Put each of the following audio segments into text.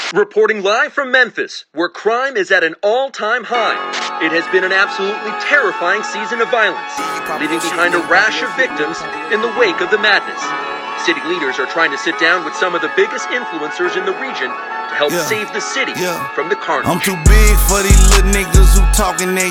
Reporting live from Memphis, where crime is at an all-time high. It has been an absolutely terrifying season of violence, leaving behind a rash of victims in the wake of the madness. City leaders are trying to sit down with some of the biggest influencers in the region to help save the city from the carnage. I'm too big for these little niggas who talking that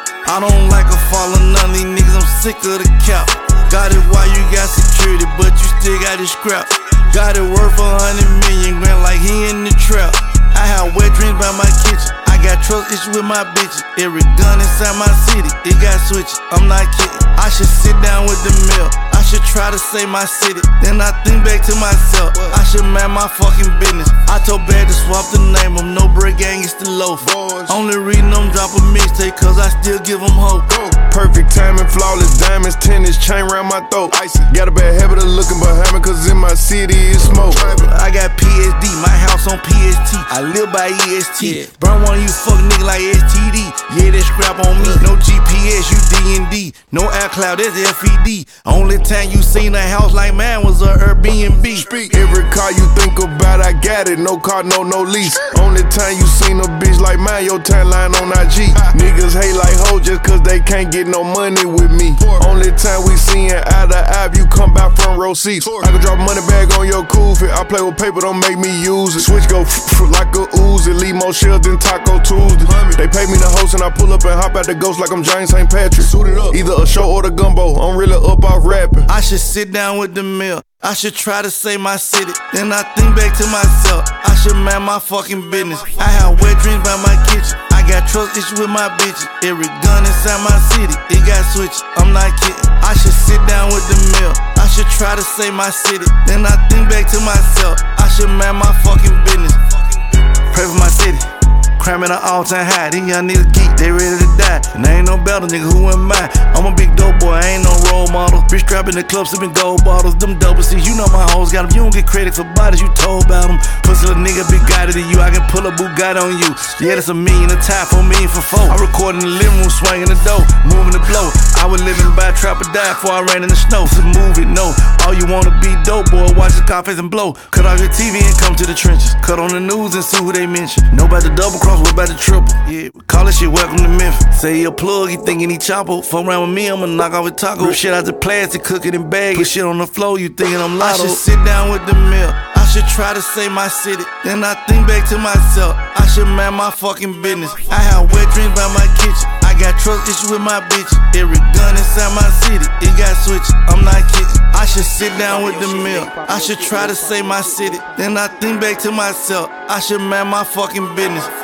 I don't like a fall of none of these niggas, I'm sick of the cap. Got it while you got security, but you still got it scrap. Got it worth 100 million grand like he in the trap. I have wet dreams by my kitchen. I got trust issues with my bitches. Every gun inside my city, it got switches. I'm not kidding. I should sit down with the mill. I should try to save my city. Then I think back to myself. I should mind my fucking business. I told Bad to swap the name of No Break Gang, it's the loaf. Only reading them drop a mixtape, cause I still give them hope. Perfect timing, flawless diamonds, tennis chain round my throat. Got a bad habit of looking behind me, cause in my city it's smoke. I got PSD, my house on PST. I live by EST. Burn one of you fuck nigga like STD. Yeah, that scrap on me. No GPS, you D&D. No iCloud, that's FED. Only time you seen a house like mine was a Airbnb. Every car you think about, I got it. No car, no lease. Only time you seen a bitch like mine, your timeline on IG. Niggas hate like hoes just cause they can't get no money with me. Only time we seein' eye to eye, you come by front row seats. I can drop a money bag on your cool fit. I play with paper, don't make me use it. Switch go like a Uzi, leave more shells than Taco Tuesday. They pay me to host and I pull up and hop out the ghost like I'm James St. Patrick. Either a show or the gumbo, I'm really up off rapping. I should sit down with the mill. I should try to save my city. Then I think back to myself. I should mind my fucking business. I have wet dreams by my kitchen. I got trust issues with my bitches. Every gun inside my city, it got switches. I'm not kidding. I should sit down with the mill. I should try to save my city. Then I think back to myself. I should mind my fucking business. Pray for my city. Crime at an all-time high. These young niggas geek, they ready to die. And I ain't no better, nigga, who am I? I'm a big dope boy, I ain't no role model. Bitch strapped in the club, sipping gold bottles. Them double C's, you know my hoes got them. You don't get credit for bodies, you told about them. Pussy little nigga, big guy to you. I can pull a Bugatti on you. Yeah, that's $1 million a time, $4 million for four. I record in the living room, swinging the dough, moving the blow. I was living by a trap or die before I ran in the snow. It's a movie, no. All you wanna be dope, boy, watch the car face and blow. Cut off your TV and come to the trenches. Cut on the news and see who they mention. Know about the double cross, what about the triple? Yeah, we call this shit welcome to Memphis. Say he a plug, he thinking he chopper. Fuck around with me, I'ma knock off a taco. Rip shit out the plastic, cook it in bags. Put shit on the floor, you thinking I'm lotto. I should sit down with the mill. I should try to save my city. Then I think back to myself. I should mind my fucking business. I have wet dreams by my kitchen. I got trust issues with my bitches. Every gun inside my city, it got switches. I'm not kidding. I should sit down with the mill. I should try to save my city. Then I think back to myself. I should mind my fucking business.